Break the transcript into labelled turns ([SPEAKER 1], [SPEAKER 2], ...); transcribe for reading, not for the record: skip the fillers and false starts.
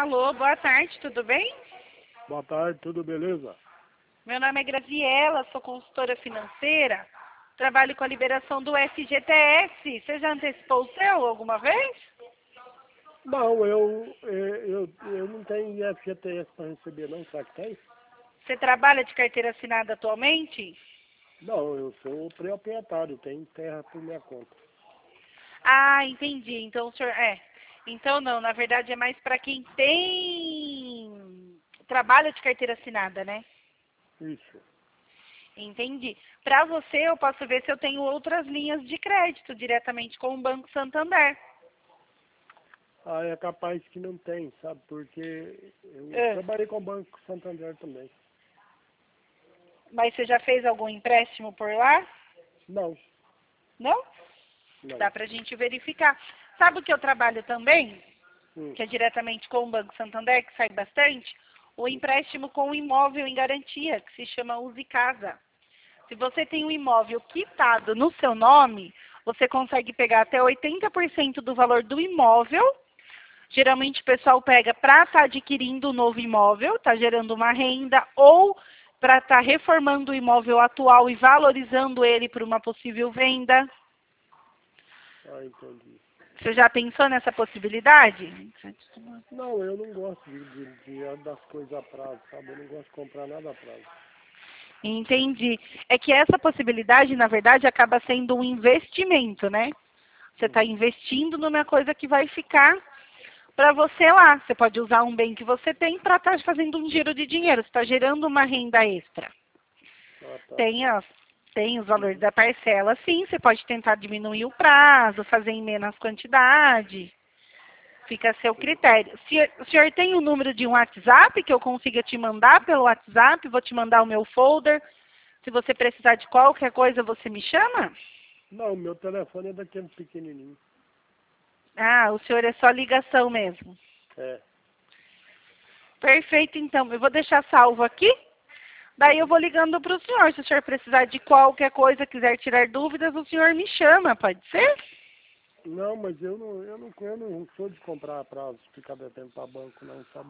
[SPEAKER 1] Alô, boa tarde, tudo bem?
[SPEAKER 2] Boa tarde, tudo beleza?
[SPEAKER 1] Meu nome é Graziela, sou consultora financeira, trabalho com a liberação do FGTS. Você já antecipou o seu alguma vez?
[SPEAKER 2] Não, eu não tenho FGTS para receber não, será que tem?
[SPEAKER 1] Você trabalha de carteira assinada atualmente?
[SPEAKER 2] Não, eu sou proprietário, tenho terra por minha conta.
[SPEAKER 1] Ah, entendi. Então o senhor. Então não, na verdade é mais para quem tem trabalho de carteira assinada, né?
[SPEAKER 2] Isso.
[SPEAKER 1] Entendi. Para você, eu posso ver se eu tenho outras linhas de crédito diretamente com o Banco Santander.
[SPEAKER 2] Ah, é capaz que não tem, sabe? Porque eu
[SPEAKER 1] Ah,
[SPEAKER 2] trabalhei com o Banco Santander também.
[SPEAKER 1] mas você já fez algum empréstimo por lá?
[SPEAKER 2] Não,
[SPEAKER 1] Não?
[SPEAKER 2] não.
[SPEAKER 1] Dá para a gente verificar. Sabe o que eu trabalho também?
[SPEAKER 2] Hum,
[SPEAKER 1] Que é diretamente com o Banco Santander, que sai bastante? O empréstimo com o imóvel em garantia, que se chama Use Casa. Se você tem um imóvel quitado no seu nome, você consegue pegar até 80% do valor do imóvel. Geralmente o pessoal pega para estar adquirindo um novo imóvel, está gerando uma renda, ou para estar reformando o imóvel atual e valorizando ele para uma possível venda.
[SPEAKER 2] entendi.
[SPEAKER 1] Você já pensou nessa possibilidade?
[SPEAKER 2] Não, eu não gosto das coisas a prazo, sabe? Eu não gosto de comprar nada a prazo.
[SPEAKER 1] Entendi. É que essa possibilidade, na verdade, acaba sendo um investimento, né? Você está
[SPEAKER 2] Uhum.
[SPEAKER 1] investindo numa coisa que vai ficar para você lá. Você pode usar um bem que você tem para estar fazendo um giro de dinheiro. Você está gerando uma renda extra.
[SPEAKER 2] Ah, tá.
[SPEAKER 1] Tem os valores
[SPEAKER 2] Uhum.
[SPEAKER 1] da parcela, sim. Você pode tentar diminuir o prazo, fazer em menos quantidade. Fica a seu critério. Se o senhor tem o número de um WhatsApp que eu consiga te mandar pelo WhatsApp, vou te mandar o meu folder. Se você precisar de qualquer coisa, você me chama?
[SPEAKER 2] Não, meu telefone é daquele pequenininho.
[SPEAKER 1] Ah, o senhor é só ligação mesmo.
[SPEAKER 2] É.
[SPEAKER 1] Perfeito, então. Eu vou deixar salvo aqui. Daí eu
[SPEAKER 2] Uhum.
[SPEAKER 1] vou ligando para o senhor. Se o senhor precisar de qualquer coisa, quiser tirar dúvidas, o senhor me chama, pode ser?
[SPEAKER 2] Não, mas eu não sou de comprar a prazo, ficar devendo para banco não, sabe?